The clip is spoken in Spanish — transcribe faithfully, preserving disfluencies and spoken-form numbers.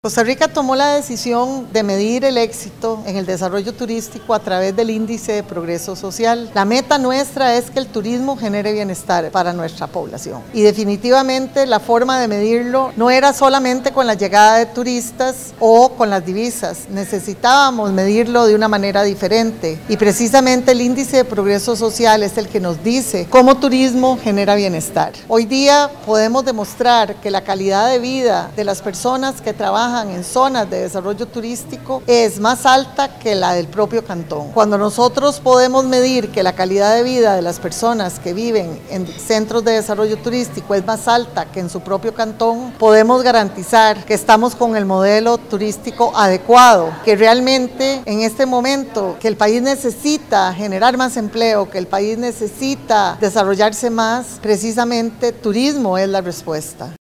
Costa Rica tomó la decisión de medir el éxito en el desarrollo turístico a través del índice de progreso social. La meta nuestra es que el turismo genere bienestar para nuestra población y definitivamente la forma de medirlo no era solamente con la llegada de turistas o con las divisas, necesitábamos medirlo de una manera diferente y precisamente el índice de progreso social es el que nos dice cómo turismo genera bienestar. Hoy día podemos demostrar que la calidad de vida de las personas que trabajan en zonas de desarrollo turístico es más alta que la del propio cantón. Cuando nosotros podemos medir que la calidad de vida de las personas que viven en centros de desarrollo turístico es más alta que en su propio cantón, podemos garantizar que estamos con el modelo turístico adecuado, que realmente en este momento que el país necesita generar más empleo, que el país necesita desarrollarse más, precisamente turismo es la respuesta.